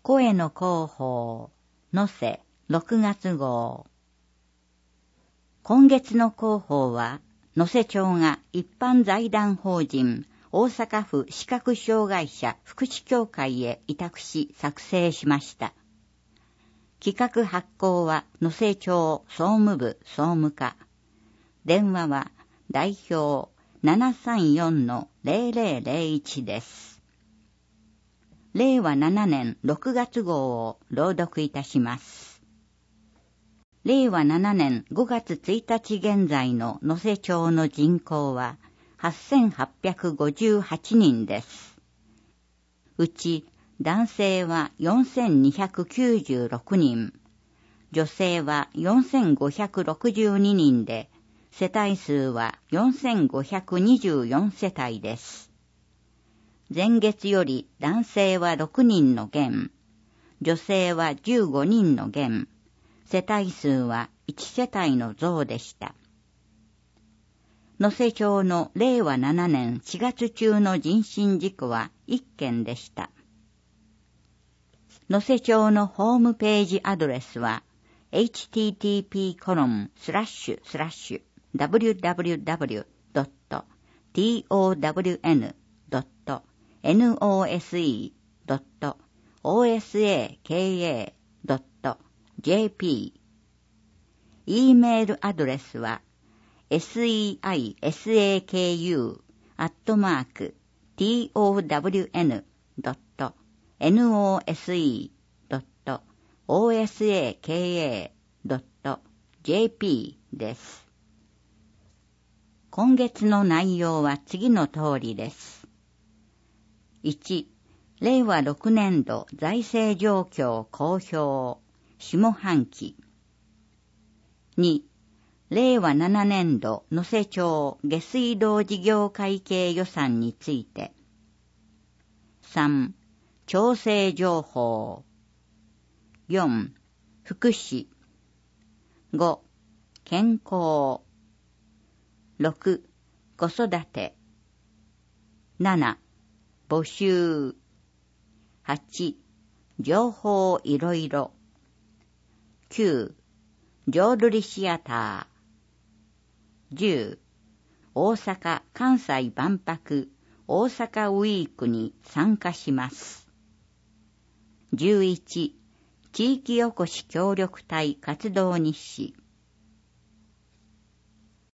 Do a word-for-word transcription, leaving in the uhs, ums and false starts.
声の広報、能勢ろくがつ号。今月の広報は、能勢町が一般財団法人大阪府視覚障害者福祉協会へ委託し作成しました。企画発行は能勢町総務部総務課。電話は代表 ななさんよんのゼロゼロゼロいち です。れいわななねんろくがつ号を朗読いたします。れいわななねんごがつついたち現在の能勢町の人口ははっせんはっぴゃくごじゅうはちにんです。うち男性はよんせんにひゃくきゅうじゅうろくにん、女性はよんせんごひゃくろくじゅうににんで、世帯数はよんせんごひゃくにじゅうよんせたいです。前月より男性はろくにんの減、女性はじゅうごにんの減、世帯数はいちせたいの増でした。能勢町のれいわななねんしがつ中の人身事故はいっけんでした。能勢町のホームページアドレスは エイチティーティーピーコロンスラッシュスラッシュダブリュダブリュダブリュドットトウンドットノセドットオーエスエーケーエードットジェーピー。e メールアドレスは セイサク アットマーク トウンドットノセドットオーエスエーケーエードットジェーピー です。今月の内容は次の通りです。いち、れいわろくねんど財政状況公表、下半期。に、れいわななねんど能勢町下水道事業会計予算について。さん、調整情報。よん、福祉。ご、健康。ろく、子育て。なな、募集。はち、情報いろいろ。きゅう、浄瑠璃シアター。じゅう、大阪・関西万博大阪ウィークに参加します。じゅういち、地域おこし協力隊活動日誌。